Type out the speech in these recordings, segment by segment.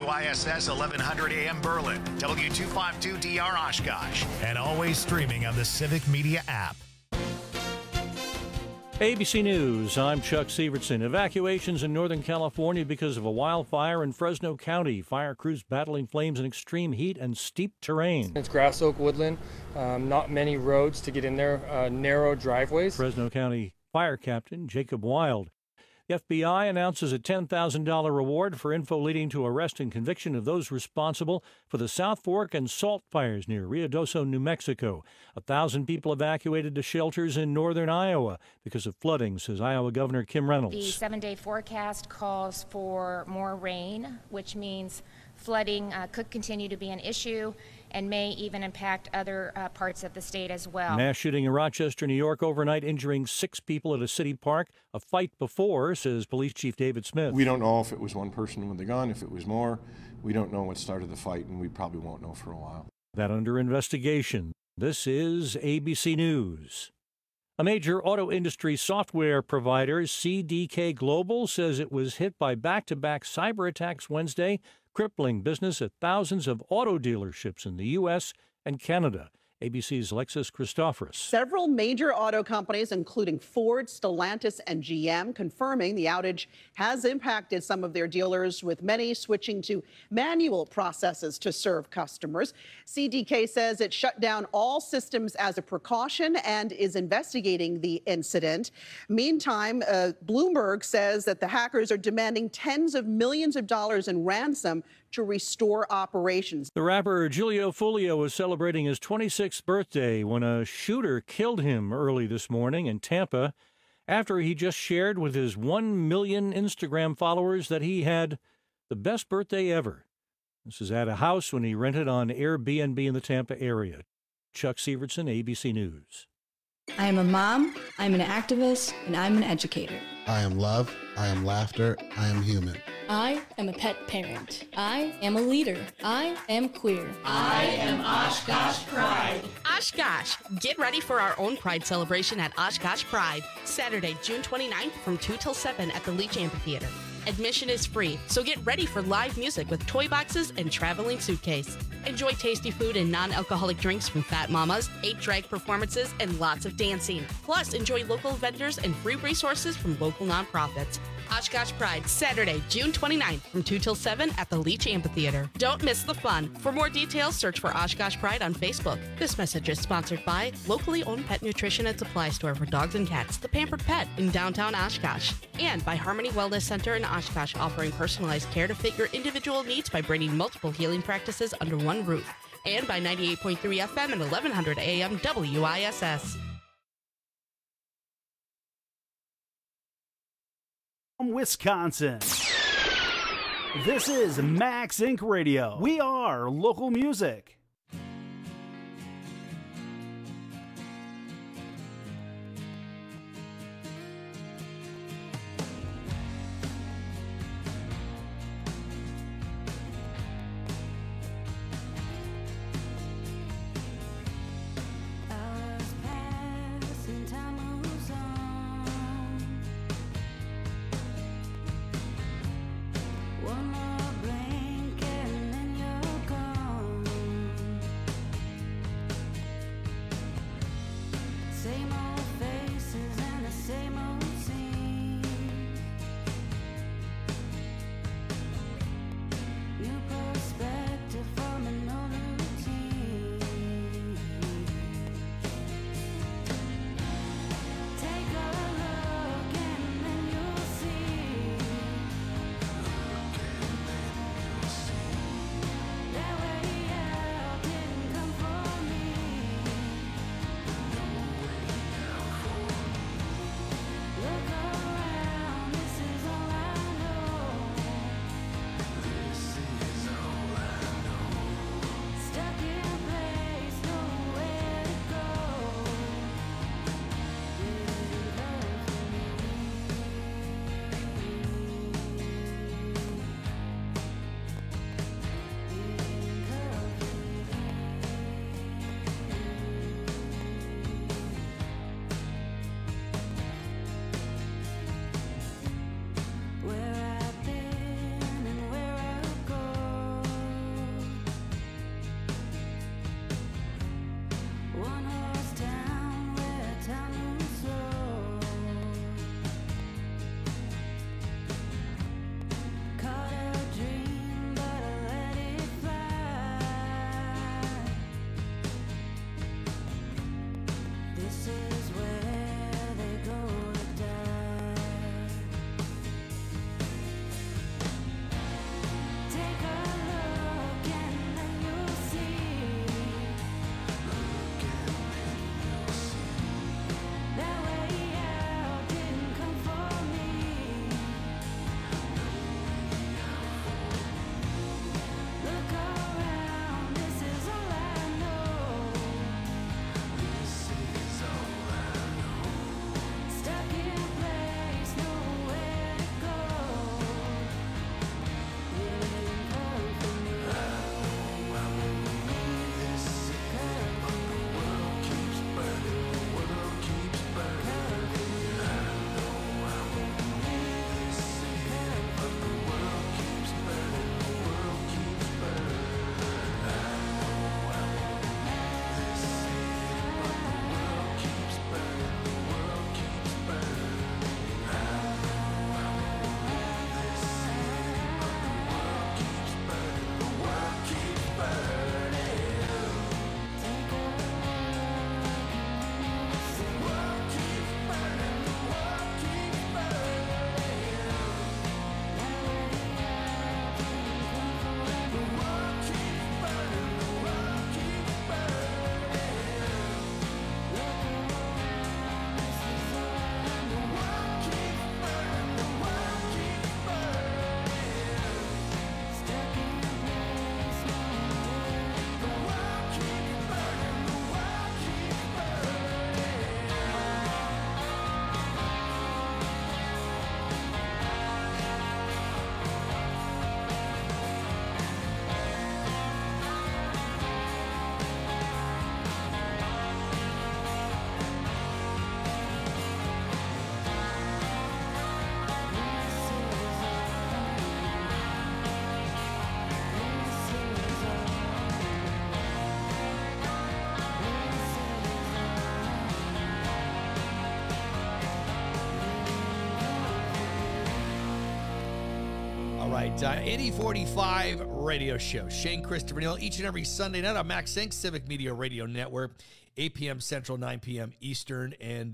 WISS 1100 AM Berlin, W252DR Oshkosh, and always streaming on the Civic Media app. ABC News, I'm Chuck Sievertson. Evacuations in Northern California because of a wildfire in Fresno County. Fire crews battling flames in extreme heat and steep terrain. It's grass oak woodland, not many roads to get in there, narrow driveways. Fresno County Fire Captain Jacob Wild. The FBI announces a $10,000 reward for info leading to arrest and conviction of those responsible for the South Fork and Salt fires near Ruidoso, New Mexico. 1,000 people evacuated to shelters in northern Iowa because of flooding, says Iowa Governor Kim Reynolds. The 7-day forecast calls for more rain, which means flooding could continue to be an issue and may even impact other parts of the state as well. Mass shooting in Rochester, New York overnight, injuring 6 people at a city park. A fight before, says Police Chief David Smith. We don't know if it was one person with a gun, if it was more. We don't know what started the fight, and we probably won't know for a while. That under investigation. This is ABC News. A major auto industry software provider, CDK Global, says it was hit by back-to-back cyber attacks Wednesday, crippling business at thousands of auto dealerships in the U.S. and Canada. ABC's Alexis Christoforous. Several major auto companies, including Ford, Stellantis, and GM, confirming the outage has impacted some of their dealers, with many switching to manual processes to serve customers. CDK says it shut down all systems as a precaution and is investigating the incident. Meantime, Bloomberg says that the hackers are demanding tens of millions of dollars in ransom to restore operations. The rapper Giulio Fulio was celebrating his 26th birthday when a shooter killed him early this morning in Tampa after he just shared with his 1 million Instagram followers that he had the best birthday ever. This is at a house when he rented on Airbnb in the Tampa area. Chuck Sievertson, ABC News. I am a mom, I'm an activist, and I'm an educator. I am love, I am laughter, I am human. I am a pet parent. I am a leader. I am queer. I am Oshkosh Pride. Oshkosh, get ready for our own Pride celebration at Oshkosh Pride, Saturday, June 29th from 2 till 7 at the Leach Amphitheater. Admission is free, so get ready for live music with toy boxes and traveling suitcase. Enjoy tasty food and non-alcoholic drinks from Fat Mamas, 8 drag performances, and lots of dancing. Plus, enjoy local vendors and free resources from local nonprofits. Oshkosh Pride, Saturday, June 29th from 2 till 7 at the Leach Amphitheater. Don't miss the fun. For more details, search for Oshkosh Pride on Facebook. This message is sponsored by locally owned pet nutrition and supply store for dogs and cats, The Pampered Pet in downtown Oshkosh. And by Harmony Wellness Center in Oshkosh, offering personalized care to fit your individual needs by bringing multiple healing practices under one roof. And by 98.3 FM and 1100 AM WISS. Wisconsin. This is Max Inc. Radio. We are local music. right. Indy 45 radio show. Shane Christopher Neal each and every Sunday night on Max Inc. Civic Media Radio Network, 8 p.m. Central, 9 p.m. Eastern. And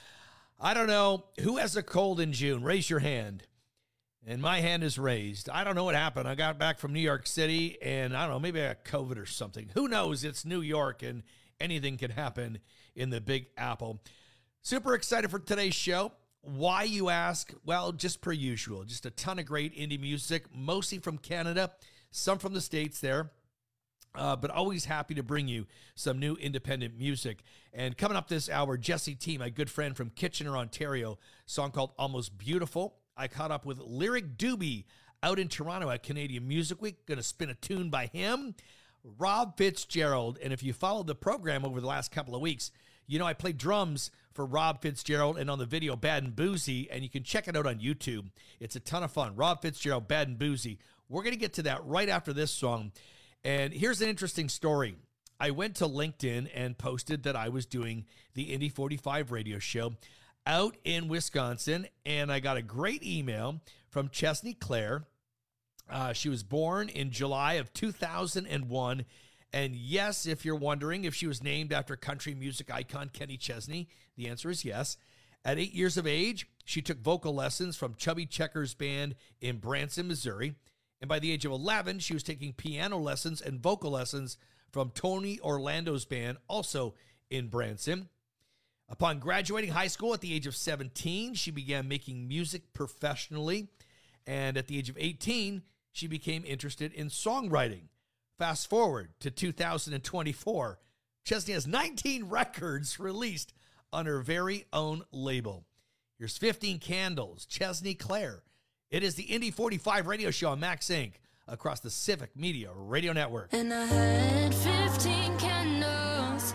I don't know, who has a cold in June? Raise your hand. And my hand is raised. I don't know what happened. I got back from New York City, and I don't know, maybe I got COVID or something. Who knows? It's New York, and anything can happen in the Big Apple. Super excited for today's show. Why, you ask? Well, just per usual. Just a ton of great indie music, mostly from Canada, some from the States there. But always happy to bring you some new independent music. And coming up this hour, Jesse T, my good friend from Kitchener, Ontario, song called Almost Beautiful. I caught up with Lyric Doobie out in Toronto at Canadian Music Week. Going to spin a tune by him. Rob Fitzgerald. And if you followed the program over the last couple of weeks, you know I played drums for Rob Fitzgerald and on the video Bad and Boozy, and you can check it out on YouTube. It's a ton of fun. Rob Fitzgerald, Bad and Boozy. We're going to get to that right after this song. And here's an interesting story. I went to LinkedIn and posted that I was doing the Indy 45 radio show out in Wisconsin, and I got a great email from Chesney Claire. She was born in July of 2001. And yes, if you're wondering if she was named after country music icon Kenny Chesney, the answer is yes. At 8 years of age, she took vocal lessons from Chubby Checkers Band in Branson, Missouri. And by the age of 11, she was taking piano lessons and vocal lessons from Tony Orlando's band, also in Branson. Upon graduating high school at the age of 17, she began making music professionally. And at the age of 18, she became interested in songwriting. Fast forward to 2024, Chesney has 19 records released on her very own label. Here's 15 Candles, Chesney Claire. It is the Indy 45 radio show on Max Inc. across the Civic Media Radio Network. And I had 15 candles.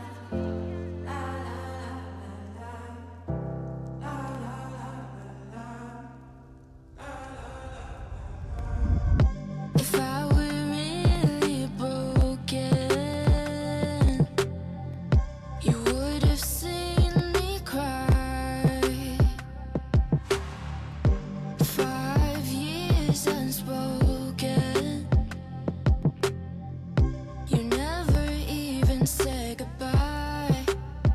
If I were really broken, you would have seen me cry. 5 years unspoken, you never even said goodbye.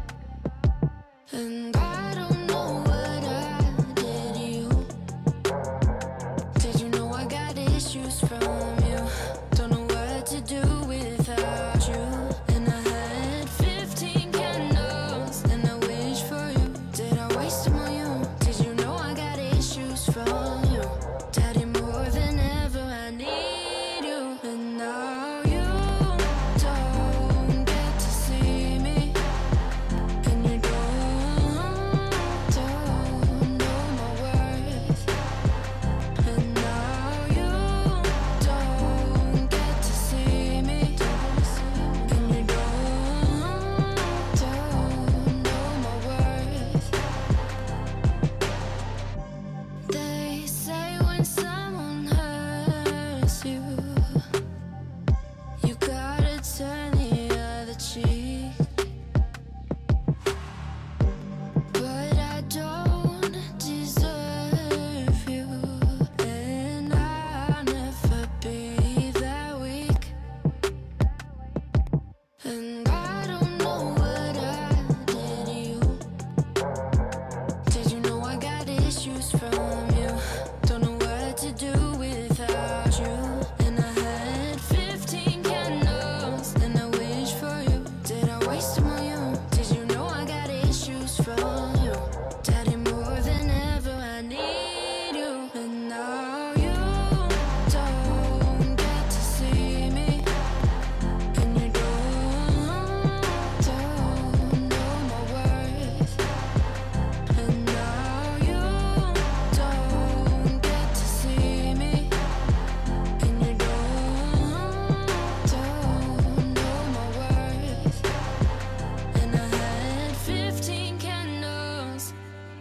And I don't know what I did you. Did you know I got issues from you? Don't know what to do without you. And I had 15 candles, and I wish for you. Did I waste them on you? Did you know I got issues from you? Daddy, more than ever I need you. And now you don't get to see me, and you don't know my worth. And now you don't get to see me, and you don't know my worth. They say when someone hurts you, you gotta turn the other cheek. But I don't deserve you, and I'll never be that weak. And I don't know what I did you. Did you know I got issues from you? Don't know what to do without you. And I had 15 candles, and I wish for you. Did I waste them on you? Did you know I got issues from you? Daddy, more than ever I need you. And now you don't get to see me, and you don't know my worth. And now you don't get to see me, and you don't know my worth. And I had 15 candles.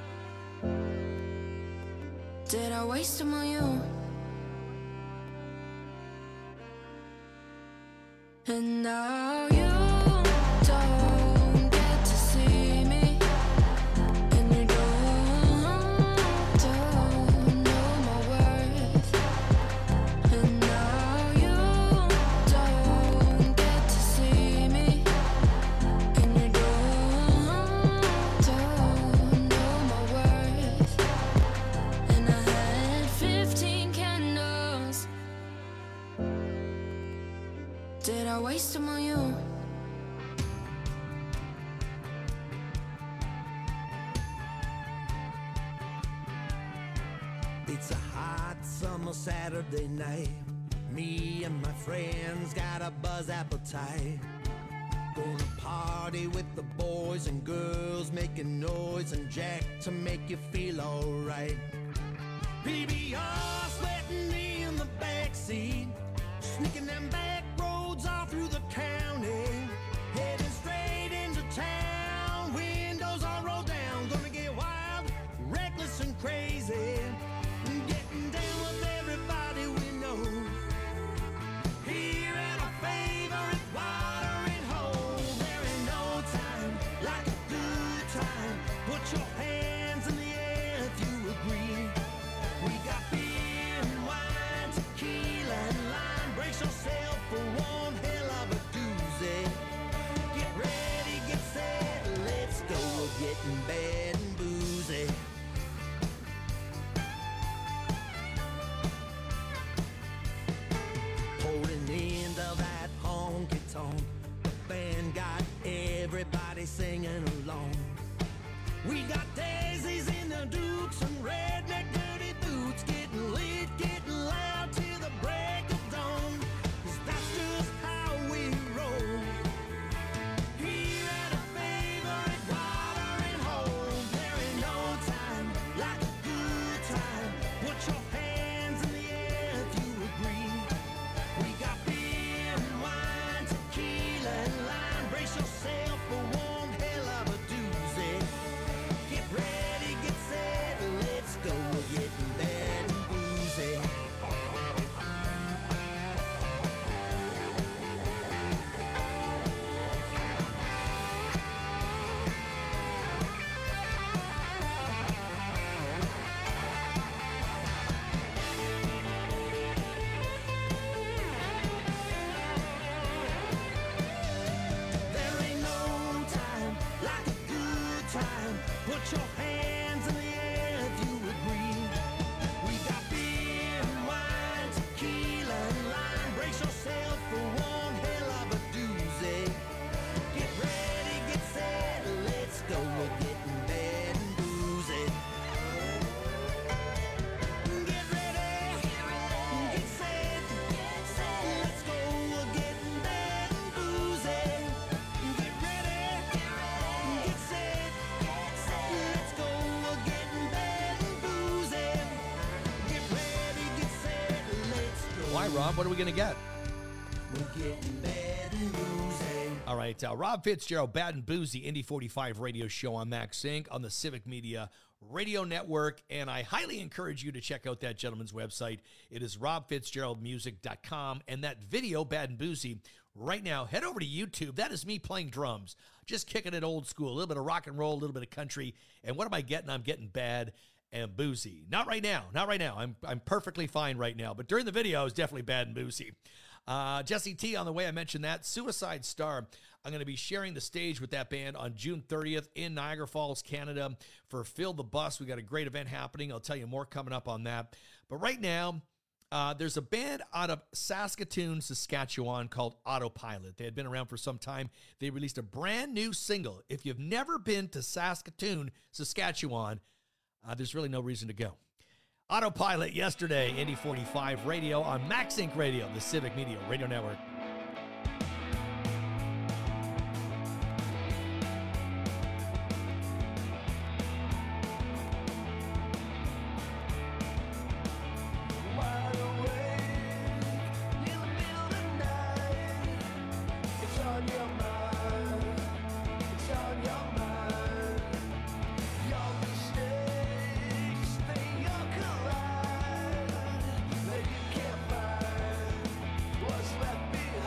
Did I waste them on you? And now you don't get to see me, and you don't know my worth. Did I waste them on you? It's a hot summer Saturday night. Me and my friends got a buzz appetite. Gonna party with the boys and girls, making noise and jack to make you feel alright. PBR sweating in the backseat, sneaking them back roads all through the county, heading straight into town, windows all rolled down, gonna get wild, reckless and crazy, getting down with everybody we know, here at our favorite watering hole. There ain't no time like a good time, put your hands in the air if you agree. We got beer and wine, tequila and lime. Brace yourself for one hell of a doozy. Get ready, get set, let's go. We're getting bad and boozy. Holding into that honky tonk, the band got everybody singing along. We got daisies in the dukes and redneck dirty boots, getting lit, getting loud till the break of dawn, 'cause that's just how we roll. Here at a favorite watering hole, there ain't no time like a good time. Put your hands in the air if you agree. We got beer and wine, tequila and lime. Brace yourself for one hell of a doozy. Get ready, get set, let's go. We're getting bad and boozy. There ain't no time like a good time. Put your hands in the air if you agree. We got beer and wine, tequila and lime. Brace yourself for one hell of a doozy. Get ready, get set, let's go. We're getting bad and boozy. Get ready, get set, let's go. We're getting bad and boozy. Get ready, get set, let's go. We're getting bad and boozy. Get ready, get set, let's go. Why, Rob? What are we going to get? We're getting bad and boozy. All right, Rob Fitzgerald, Bad and Boozy, Indy 45 radio show on Max Inc. on the Civic Media Radio Network, and I highly encourage you to check out that gentleman's website. It is robfitzgeraldmusic.com, and that video, Bad and Boozy, right now, head over to YouTube. That is me playing drums, just kicking it old school, a little bit of rock and roll, a little bit of country, and what am I getting? I'm getting bad and boozy. Not right now. I'm perfectly fine right now, but during the video, I was definitely bad and boozy. Jesse T, on the way, I mentioned that. Suicide Star, I'm going to be sharing the stage with that band on June 30th in Niagara Falls, Canada for Fill the Bus. We got a great event happening. I'll tell you more coming up on that. But right now, there's a band out of Saskatoon, Saskatchewan called Autopilot. They had been around for some time. They released a brand new single. If you've never been to Saskatoon, Saskatchewan, there's really no reason to go. Autopilot yesterday, Indy 45 radio on Max Inc. Radio, the Civic Media Radio Network. What's left behind?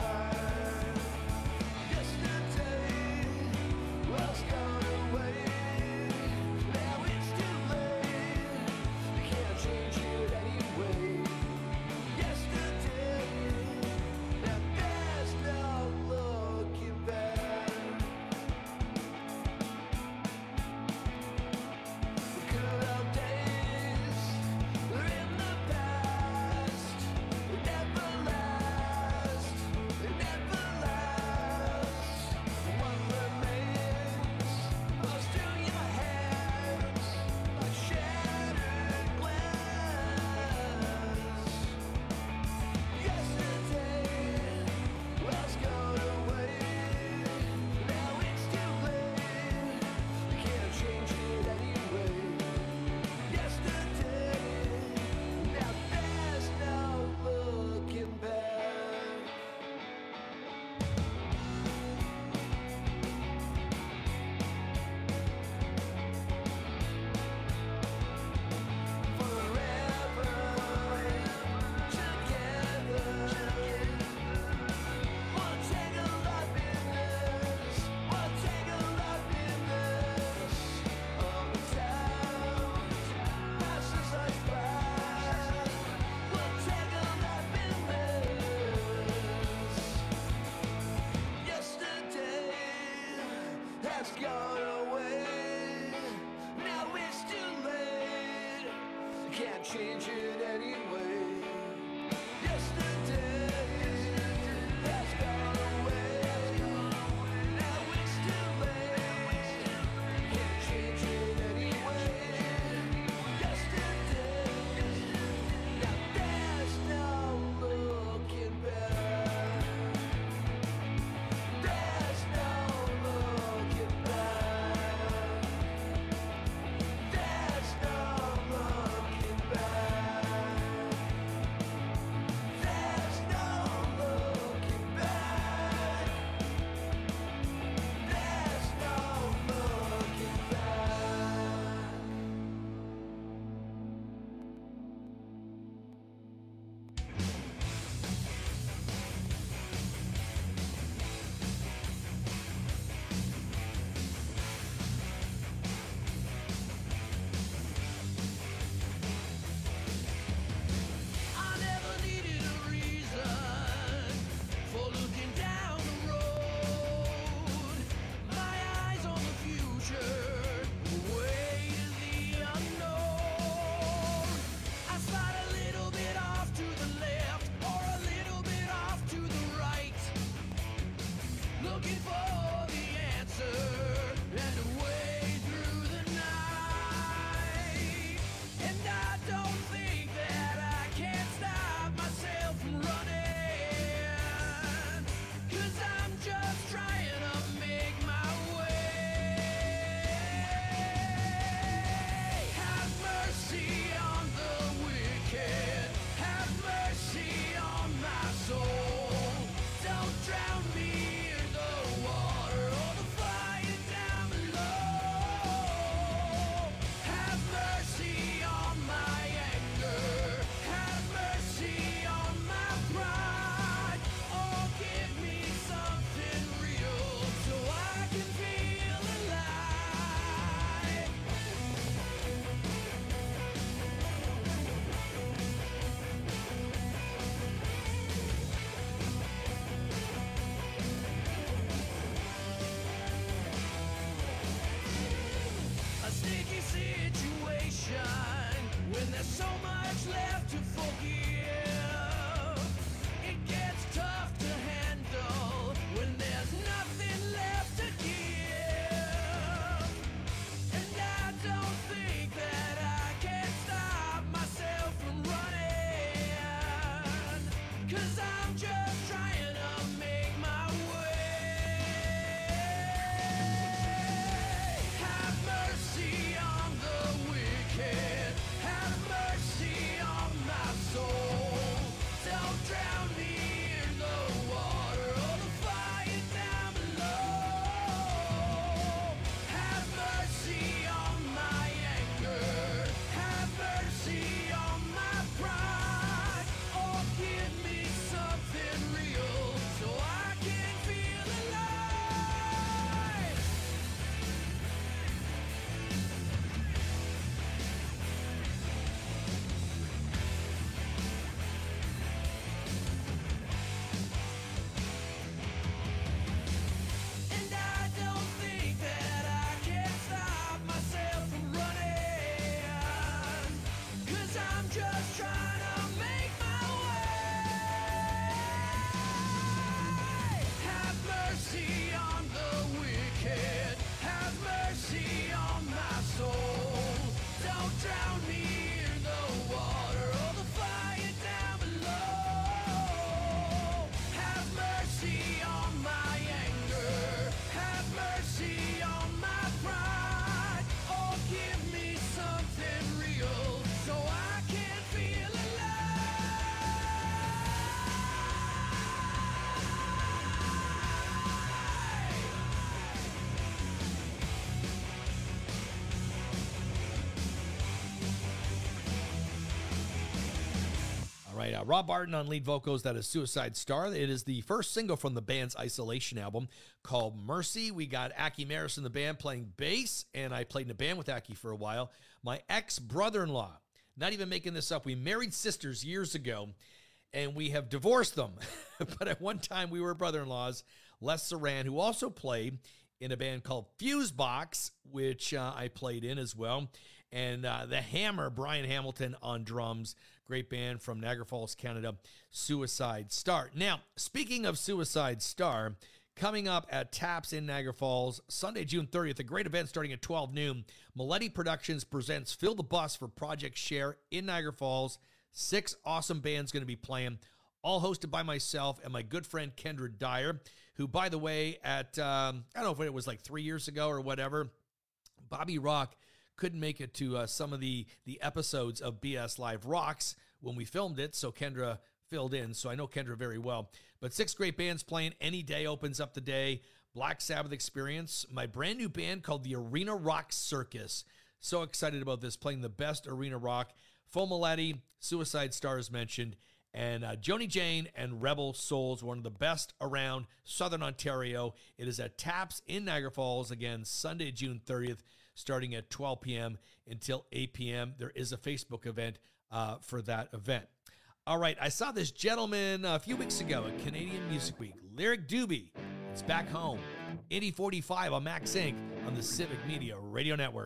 Rob Barton on lead vocals. That is Suicide Star. It is the first single from the band's Isolation album called Mercy. We got Aki Maris in the band playing bass, and I played in a band with Aki for a while. My ex-brother-in-law, not even making this up, we married sisters years ago, and we have divorced them. But at one time, we were brother-in-laws. Les Saran, who also played in a band called Fusebox, which I played in as well. And the Hammer, Brian Hamilton on drums. Great band from Niagara Falls, Canada, Suicide Star. Now, speaking of Suicide Star, coming up at Taps in Niagara Falls, Sunday, June 30th, a great event starting at 12 noon. Maletti Productions presents Fill the Bus for Project Share in Niagara Falls. 6 awesome bands going to be playing, all hosted by myself and my good friend Kendra Dyer, who, by the way, at, I don't know if it was like 3 years ago or whatever, Bobby Rock couldn't make it to some of the episodes of BS Live Rocks when we filmed it, so Kendra filled in, so I know Kendra very well. But 6 great bands playing. Any Day opens up the day. Black Sabbath Experience, my brand new band called the Arena Rock Circus. So excited about this, playing the best arena rock. Faux Maletti, Suicide Stars mentioned, and Joni Jane and Rebel Souls, one of the best around Southern Ontario. It is at Taps in Niagara Falls, again, Sunday, June 30th, starting at 12 p.m. until 8 p.m. There is a Facebook event for that event. All right, I saw this gentleman a few weeks ago at Canadian Music Week, Lyric Doobie. It's back home, Indie 45 on Max Inc. on the Civic Media Radio Network.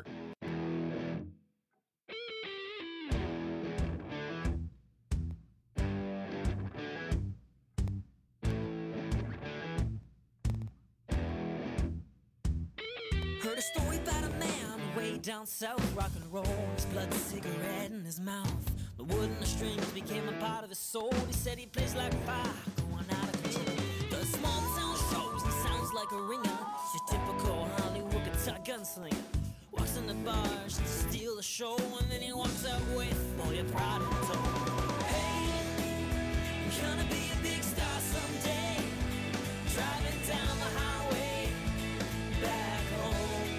Heard a story about a man way down south, rock and roll, his blood cigarette in his mouth. The wood and the strings became a part of his soul. He said he plays like fire, going out of control. The small town shows, he sounds like a ringer. Your typical Hollywood guitar gunslinger. Walks in the bars to steal the show, and then he walks out with all your pride and soul. Hey, you're gonna be a big star someday, driving down the highway back home.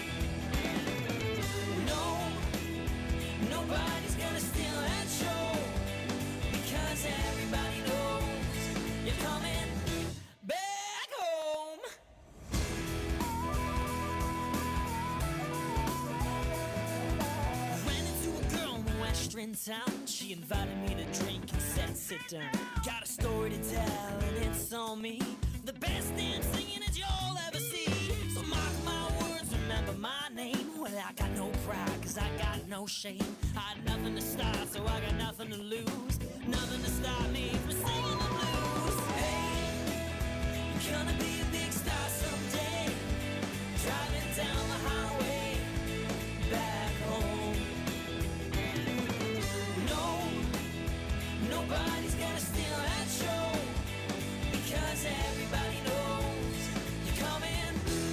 No, nobody's gonna steal that show, because everybody knows you're coming back home. Ran into a girl in the western town. She invited me to drink and said, sit down. Got a story to tell and it's on me. The best damn singing that you'll ever see. So mark my words, remember my name. Well, I got no pride, cause I got no shame. I had nothing to start, so I got nothing to lose. Nothing to stop me from singing the blues. Hey, you're gonna be a big star someday, driving down the highway back home. No, nobody's gonna steal that show, because everybody knows you're coming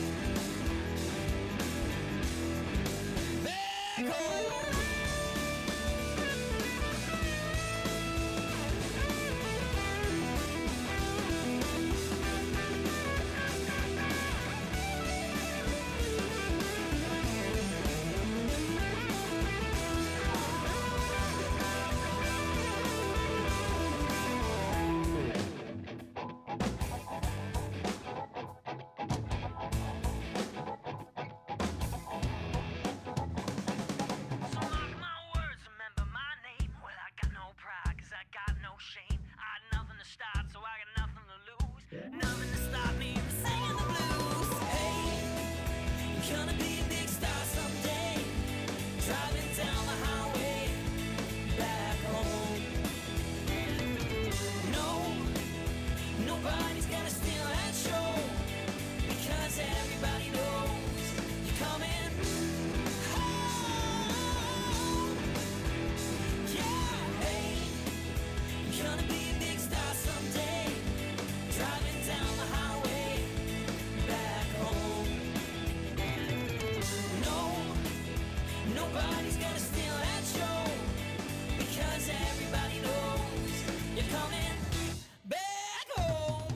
back home. Nobody's gonna steal that show, because everybody knows you're coming back home.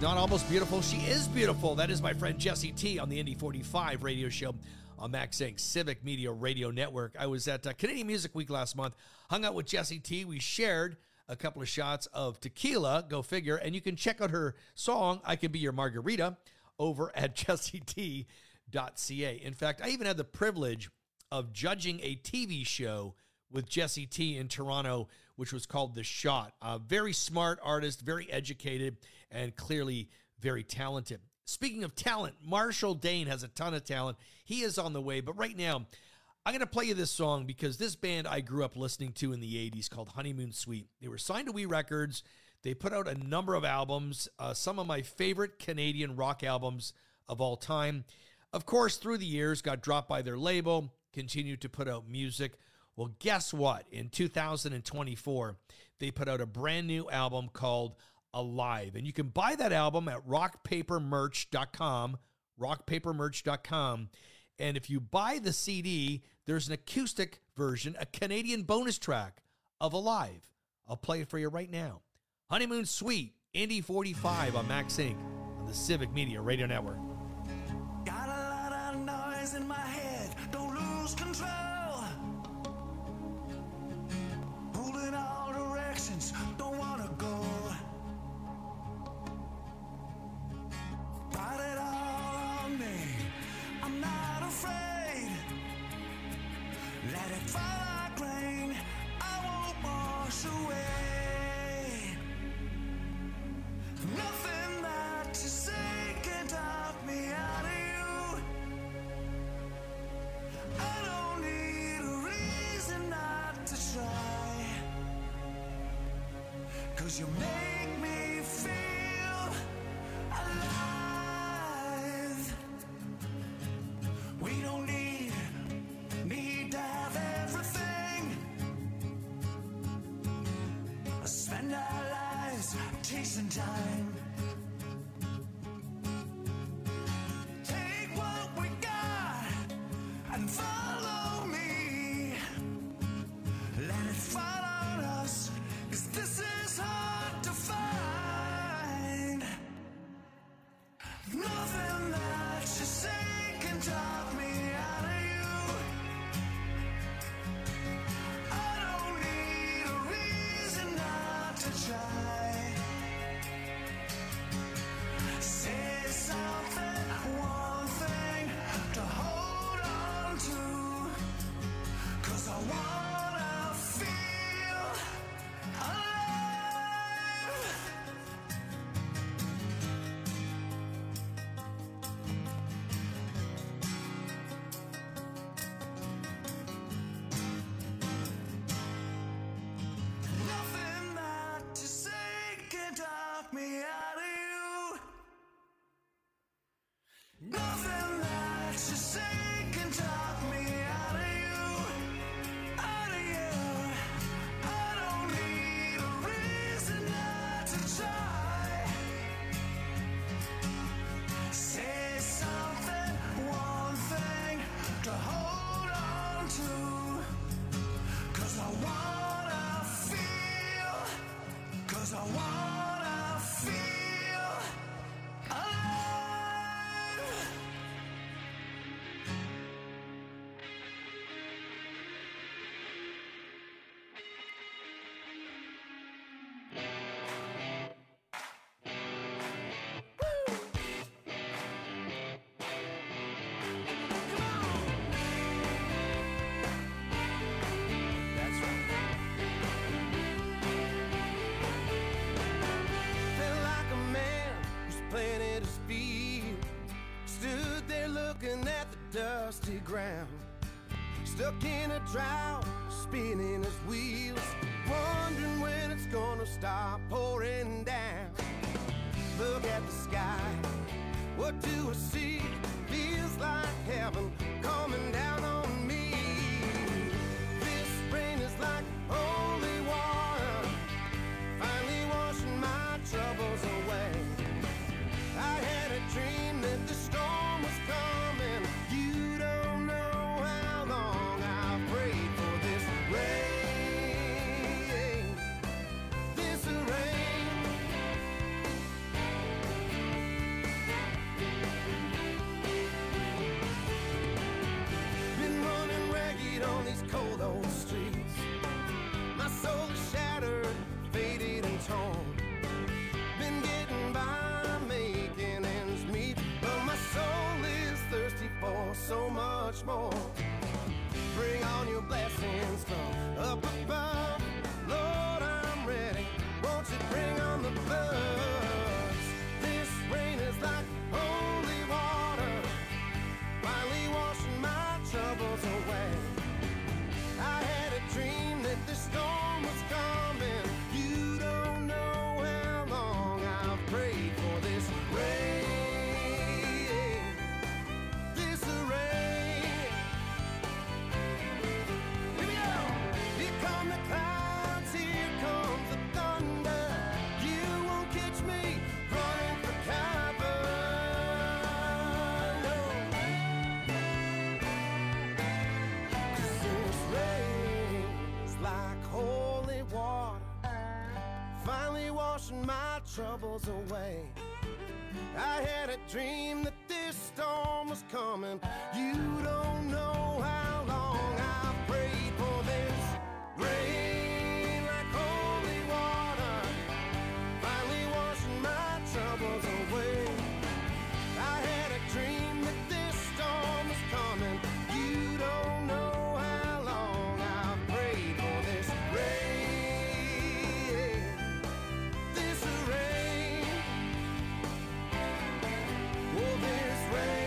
not almost beautiful, she is beautiful. That is my friend Jessie T on the Indy 45 radio show on Max Inc. Civic Media Radio Network. I was at Canadian Music Week last month, hung out with Jessie T. We shared a couple of shots of tequila, go figure, and you can check out her song, I Can Be Your Margarita, over at jessiet.ca. In fact, I even had the privilege of judging a TV show with Jessie T in Toronto, which was called The Shot. A very smart artist, very educated, and clearly very talented. Speaking of talent, Marshall Dane has a ton of talent. He is on the way, but right now, I'm going to play you this song because this band I grew up listening to in the 80s called Honeymoon Suite. They were signed to We Records. They put out a number of albums, some of my favorite Canadian rock albums of all time. Of course, through the years, got dropped by their label, continued to put out music. Well, guess what? In 2024, they put out a brand new album called Alive. And you can buy that album at rockpapermerch.com, rockpapermerch.com. And if you buy the CD, there's an acoustic version, a Canadian bonus track of Alive. I'll play it for you right now. Honeymoon Suite, Indy 45 on Max Inc. on the Civic Media Radio Network. Got a lot of noise in my head, don't lose control. Pulled in all directions, don't wanna go. Got it all on me, I'm not afraid. Let it fall like rain, I won't wash away. Nothing that you say can talk me out of you. I don't need a reason not to try. 'Cause you make me feel alive. We don't need to have everything. Spend our lives chasing time. Take what we got and follow me. Let it fall on us, 'cause this is hard to find. Nothing that you say can talk me out of you. I don't need a reason not to try. Say something, one thing to hold on to. 'Cause I wanna feel alive. Nothing that you say can talk me out of you. Nothing that you say can talk me out of you. Out of you. I don't need a reason not to try. Say something, one thing to hold on to. 'Cause I wanna feel. 'Cause I wanna feel alive. Felt like a man who's planted his feet. Stood there looking at the dusty ground. Stuck in a drought, spinning his wheels. Wondering when it's gonna stop pouring down. Look at the sky, what do I see? Feels like heaven coming down on me. This rain is like holy water, finally washing my troubles away. I had a dream that the storm was coming. You don't know how long I've prayed for this rain. This rain. washing my troubles away. I had a dream that this storm was coming. You don't know how long I've prayed for this rain like holy water, finally washing my troubles away. I had a dream that this storm was coming. You don't know how long I've prayed for this rain, this rain, oh this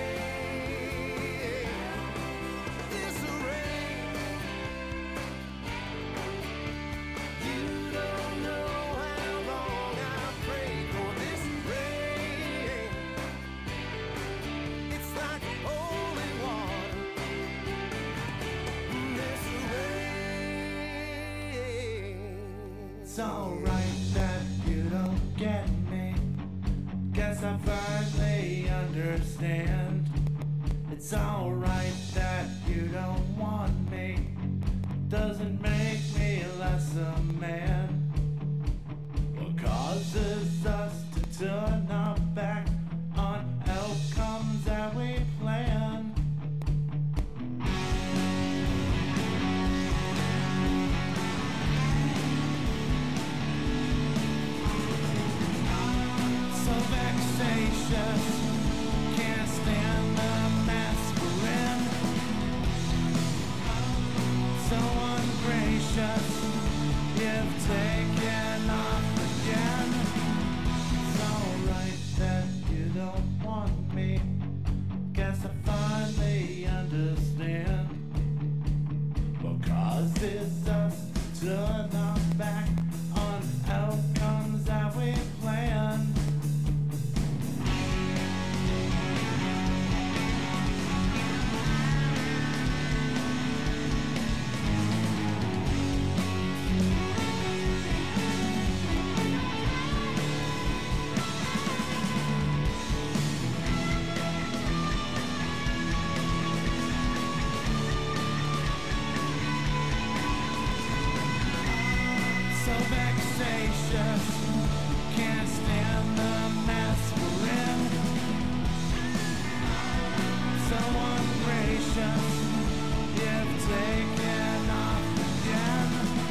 rain, this rain. You don't know how long I've prayed for this rain. It's like holy water, this rain. It's alright that you don't get me. Guess I finally understand. It's alright that you don't want me. Doesn't make me less a man. What causes us to turn our back on outcomes that we plan? So vexatious, can't stand the mess we're in. So ungracious, you've taken off again. It's alright that you don't want me. Guess I finally understand what causes us to turn our back on outcomes that we plan. So vexatious, can't stand the mess we're in. So ungracious, you've taken off again.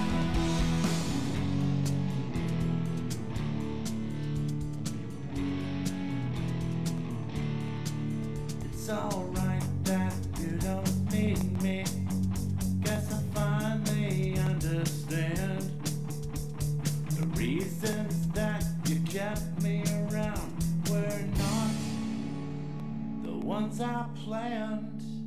It's alright that you don't need me. Guess I finally understand the reasons that you kept me around were not the ones I planned.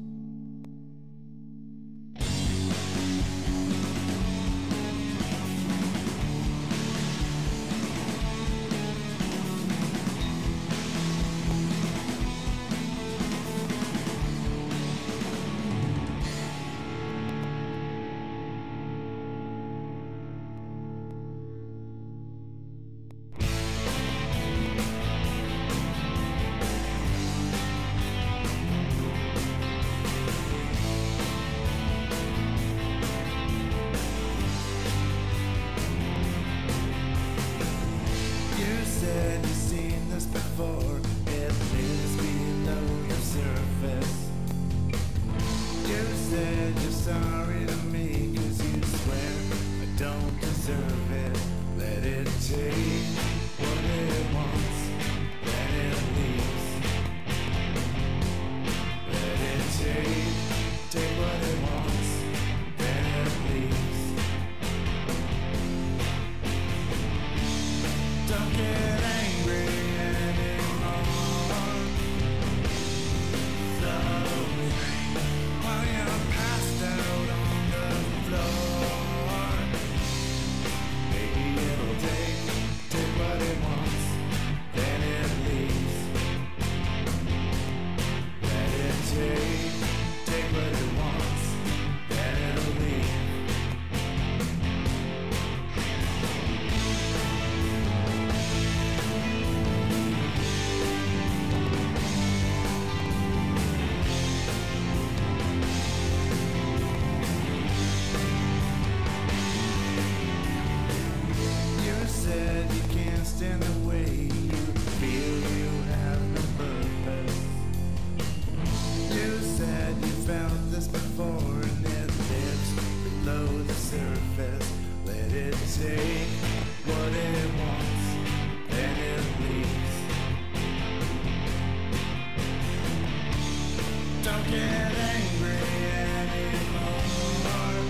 You said you've seen this before, it lives below your surface. You said you're sorry to me, cause you swear I don't deserve it. Let it take what it wants, then it leaves. Let it take what it wants, then it leaves. Don't get angry anymore. So while you're passed out on the floor, maybe it'll take what it take what it wants, then it leaves. Don't get angry anymore.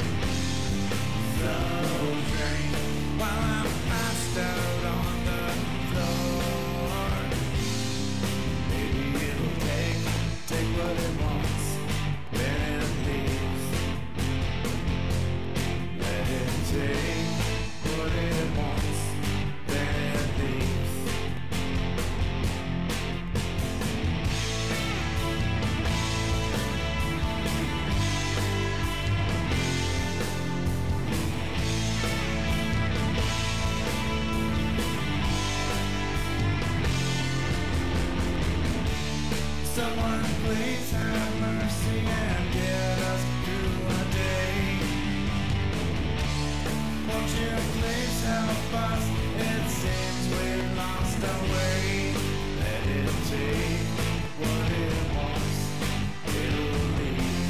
So drink while I'm passed out on the floor. Maybe it'll take what it wants, then it leaves. Let it take what it wants, then it leaves. Someone please have mercy and get us through a day. Won't you please help us? It seems we've lost our way. Let it take what it wants, it'll leave.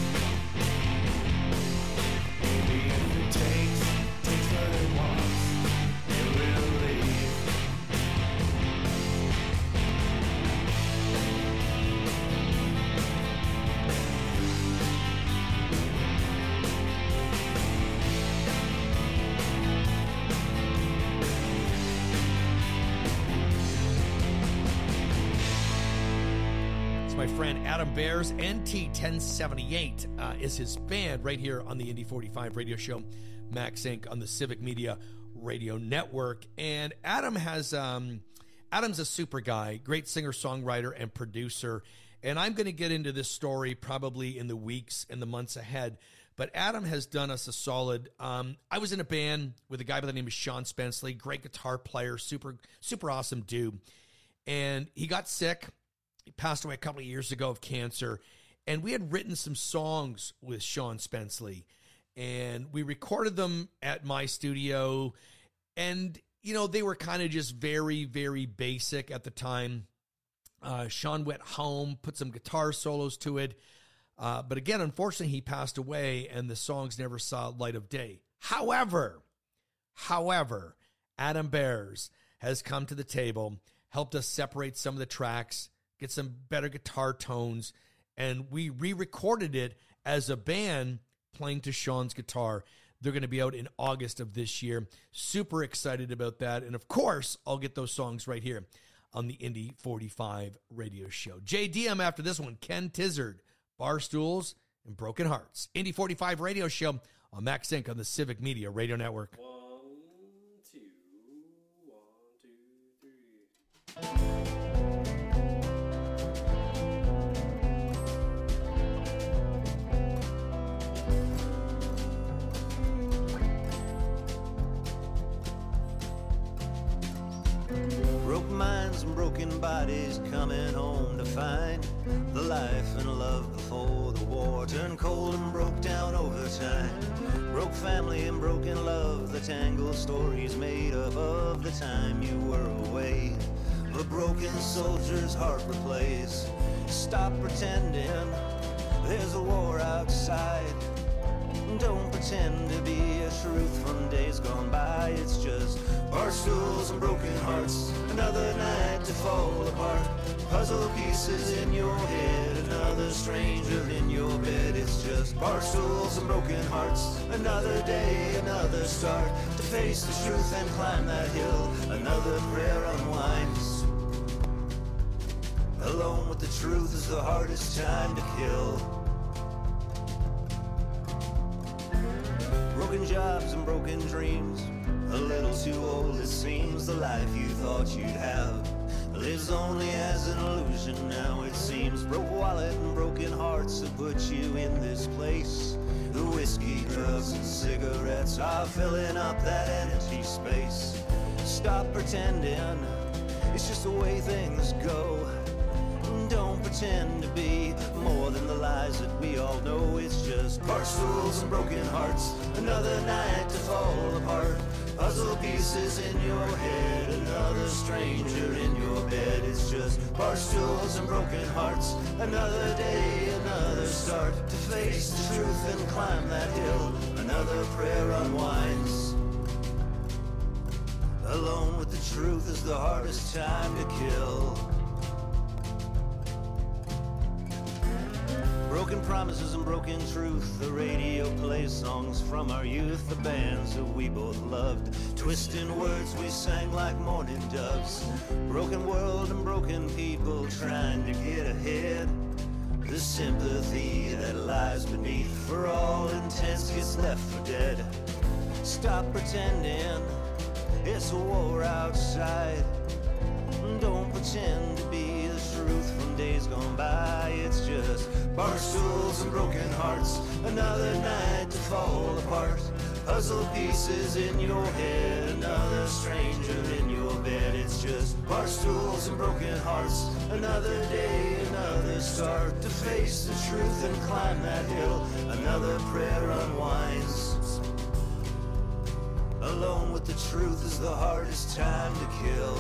Maybe if it takes what it wants, it will leave. My friend Adam Bears, NT 1078 is his band right here on the Indy 45 radio show, Max Inc. on the Civic Media Radio Network. And Adam has Adam's a super guy, great singer-songwriter and producer. And I'm going to get into this story probably in the weeks and the months ahead. But Adam has done us a solid. I was in a band with a guy by the name of Sean Spenceley, great guitar player, super awesome dude. And he got sick. He passed away a couple of years ago of cancer, and we had written some songs with Sean Spenceley, and we recorded them at my studio, and, you know, they were kind of just very, very basic at the time. Sean went home, put some guitar solos to it, but again, unfortunately, he passed away, and the songs never saw light of day. However, Adam Bears has come to the table, helped us separate some of the tracks, get some better guitar tones, and we re-recorded it as a band playing to Sean's guitar. They're going to be out in August of this year. Super excited about that. And of course, I'll get those songs right here on the Indy 45 radio show. JDM after this one, Ken Tizzard, Barstools and Broken Hearts. Indy 45 radio show on Max Inc. on the Civic Media Radio Network. 1, 2, 1, 2, 3. Broken minds and broken bodies coming home to find the life and love before the war turned cold and broke down over time. Broke family and broken love, the tangled stories made up of the time you were away. A broken soldier's heart replays. Stop pretending there's a war outside. Don't pretend to be a truth from days gone by. It's just barstools and broken hearts. Another night to fall apart. Puzzle pieces in your head. Another stranger in your bed. It's just barstools and broken hearts. Another day, another start to face the truth and climb that hill. Another prayer unwinds. Alone with the truth is the hardest time to kill. Broken jobs and broken dreams. A little too old it seems. The life you thought you'd have lives only as an illusion now it seems. Broke wallet and broken hearts that put you in this place. The whiskey, drugs and cigarettes are filling up that empty space. Stop pretending it's just the way things go. Don't pretend to be more than the lies that we all know. It's just barstools and broken hearts. Another night to fall apart. Puzzle pieces in your head. Another stranger in your bed. It's just barstools and broken hearts. Another day, another start to face the truth and climb that hill. Another prayer unwinds. truth is the hardest time to kill. Broken promises and broken truth. The radio plays songs from our youth, the bands that we both loved. Twisting words we sang like morning doves. Broken world and broken people trying to get ahead. The sympathy that lies beneath, for all intents, gets left for dead. Stop pretending it's a war outside. Don't pretend to be the truth from days gone by. It's just bar stools and broken hearts, another night to fall apart. Puzzle pieces in your head, another stranger in your bed. It's just bar stools and broken hearts, another day, another start to face the truth and climb that hill. Another prayer unwinds. Alone with the truth is the hardest time to kill.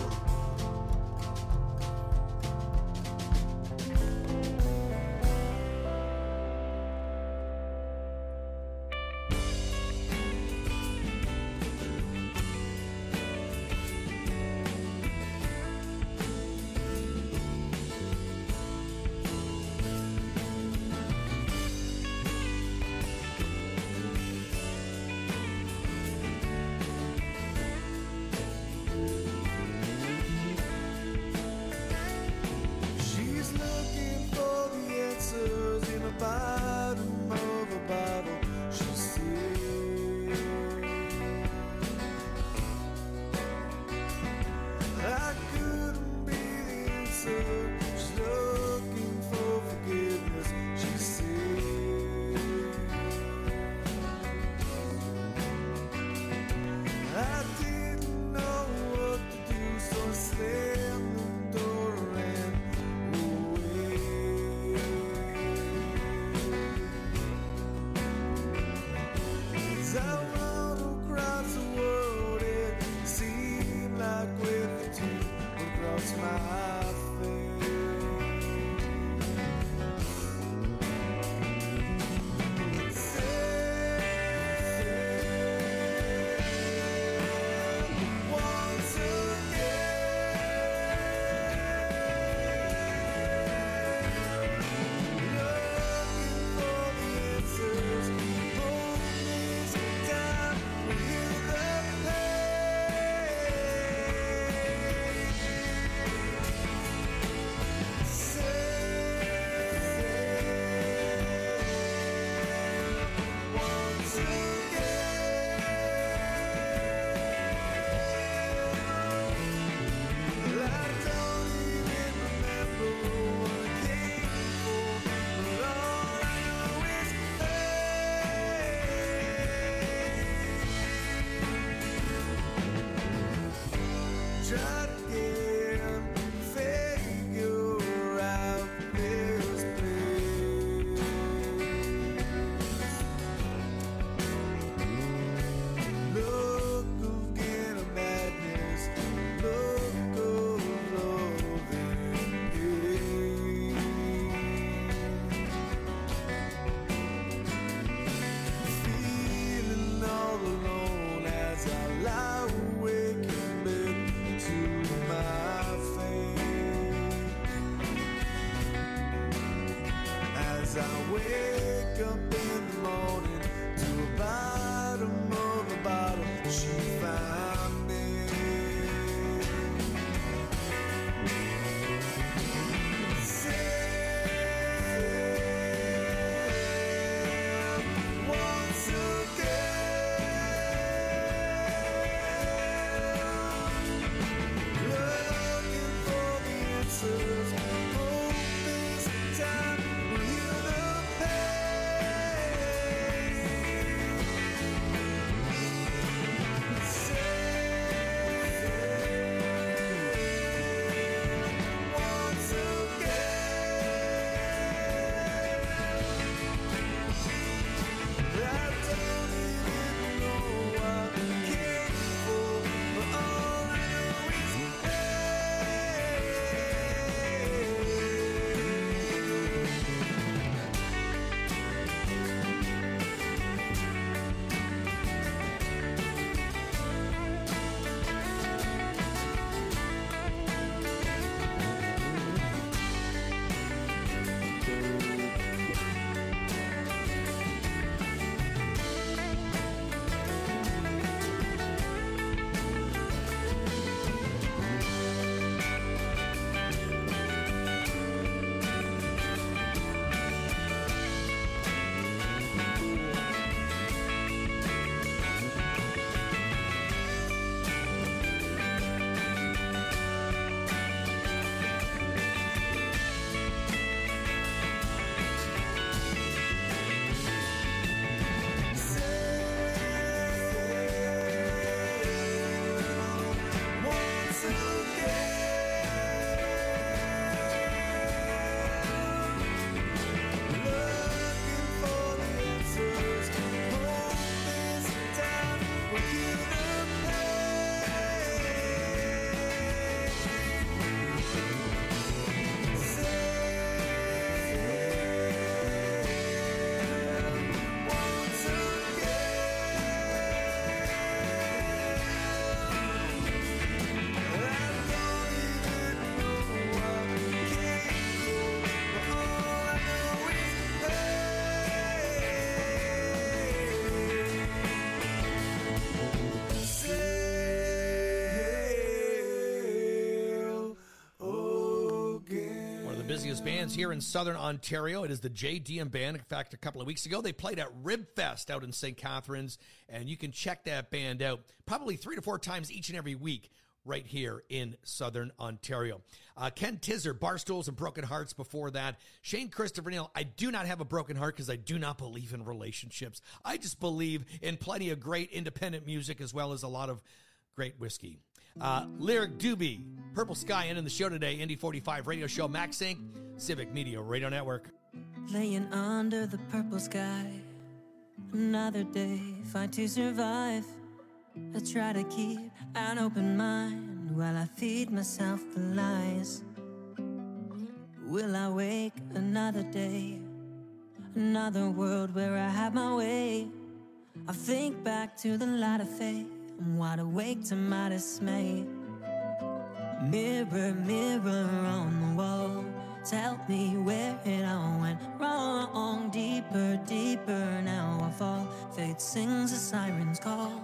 busiest bands here in Southern Ontario. It is the JDM Band. In fact, a couple of weeks ago, they played at Ribfest out in St. Catharines, and you can check that band out probably 3 to 4 times each and every week right here in Southern Ontario. Ken Tizzer, Barstools and Broken Hearts before that. Shane Christopher Neal, I do not have a broken heart because I do not believe in relationships. I just believe in plenty of great independent music as well as a lot of great whiskey. Lyric Doobie, Purple Sky, ending the show today. Indy 45 radio show, Max Inc., Civic Media Radio Network. Laying under the purple sky, another day, fight to survive. I try to keep an open mind while I feed myself the lies. Will I wake another day, another world where I have my way? I think back to the light of faith, I'm wide awake to my dismay. Mirror, mirror on the wall, tell me where it all went wrong. Deeper, deeper, now I fall. Fate sings a siren's call.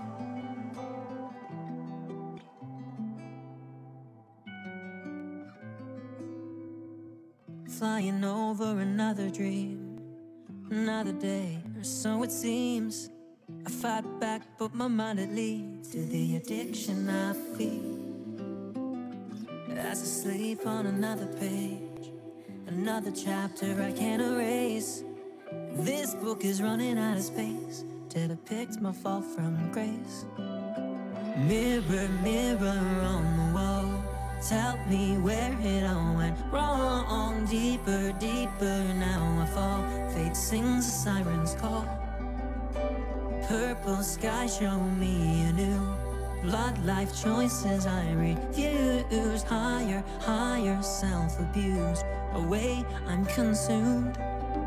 Flying over another dream, another day, or so it seems. I fight back, but my mind it leads to the addiction I feel. As I sleep on another page, another chapter I can't erase. This book is running out of space to depict my fall from grace. Mirror, mirror on the wall, tell me where it all went wrong. Deeper, deeper, now I fall. Fate sings a siren's call. Purple sky, show me anew. Blood, life choices I refuse. Higher, higher, self-abuse. Away, I'm consumed.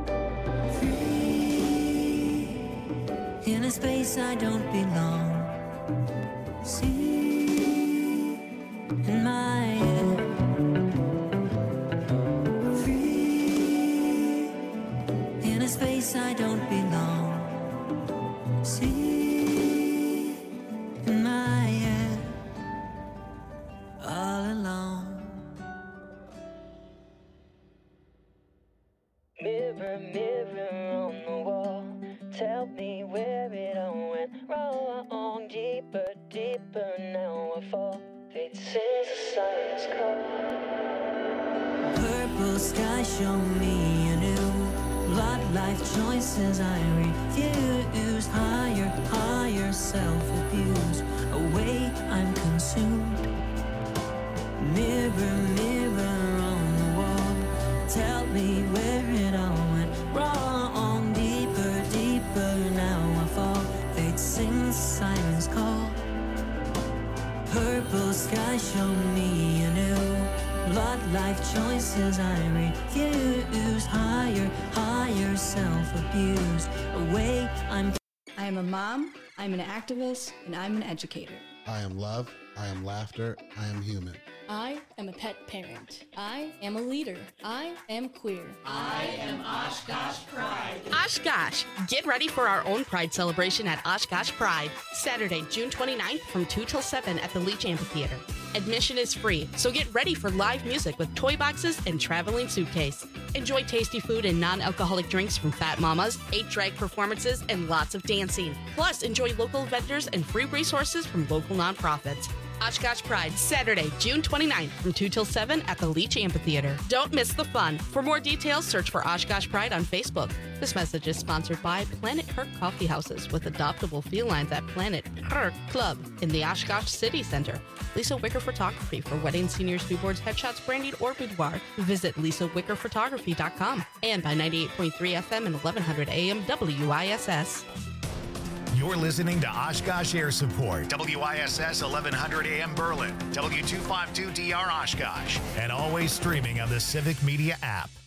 Free, in a space I don't belong. See, in my head. Free, in a space I don't belong. See, in my head, all alone. Mirror, mirror on the wall, tell me where it all went wrong. Deeper, deeper, now I fall. Fate sings a siren's call. Purple sky, show me anew. Blood, life choices I refuse. Higher, higher, self-abuse. Away, I'm consumed. Mirror, mirror on the wall, tell me where it all went wrong. Deeper, deeper, now I fall. Fate sings siren's call. Purple sky, show me anew. Blood, life choices I refuse. Higher, higher, self-abuse. Away, I'm... I am a mom, I'm an activist, and I'm an educator. I am love, I am laughter, I am human. I am a pet parent. I am a leader. I am queer. I am Oshkosh Pride. Oshkosh! Get ready for our own Pride celebration at Oshkosh Pride, Saturday, June 29th from 2 till 7 at the Leach Amphitheater. Admission is free, so get ready for live music with toy boxes and traveling suitcase. Enjoy tasty food and non-alcoholic drinks from Fat Mamas, 8 drag performances, and lots of dancing. Plus, enjoy local vendors and free resources from local nonprofits. Oshkosh Pride, Saturday, June 29th from 2 till 7 at the Leach Amphitheater. Don't miss the fun. For more details, search for Oshkosh Pride on Facebook. This message is sponsored by Planet Perk Coffee Houses with adoptable felines at Planet Perk Club in the Oshkosh City Center. Lisa Wicker Photography for weddings, seniors, billboards, headshots, branding, or boudoir. Visit lisawickerphotography.com and by 98.3 FM and 1100 AM WISS. You're listening to Oshkosh Air Support, WISS 1100 AM Berlin, W252DR Oshkosh, and always streaming on the Civic Media app.